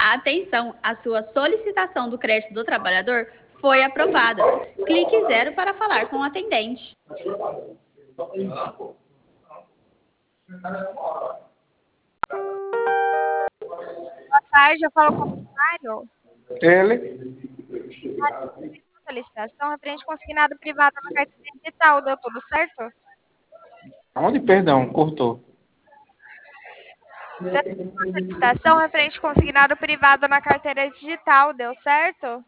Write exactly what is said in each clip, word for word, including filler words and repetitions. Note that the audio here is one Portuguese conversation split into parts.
Atenção, a sua solicitação do crédito do trabalhador foi aprovada. Clique zero para falar com o atendente. Boa tarde, eu falo com o Mário. Ele? A solicitação referente consignado privado na carteira digital, deu tudo certo? Onde, perdão, cortou. Solicitação referente consignado privado na carteira digital, deu certo?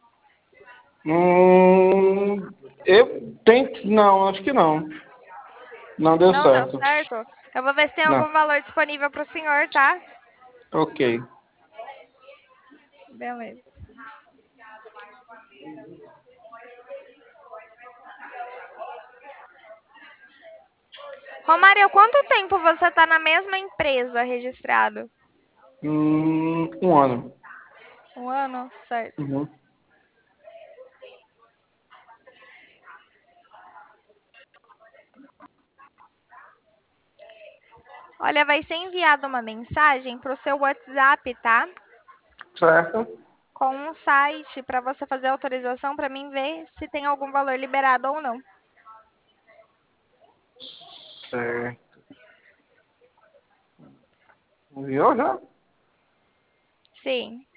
Hum, eu tento. Não, acho que não. Não deu Não deu certo. certo? Eu vou ver se tem Não. algum valor disponível para o senhor, tá? Ok. Beleza. Romário, quanto tempo você está na mesma empresa registrado? Hum, um ano. Um ano? Certo. Uhum. Olha, vai ser enviada uma mensagem para o seu WhatsApp, tá? Certo. Com um site para você fazer a autorização para mim ver se tem algum valor liberado ou não. Certo. Enviou já? Sim.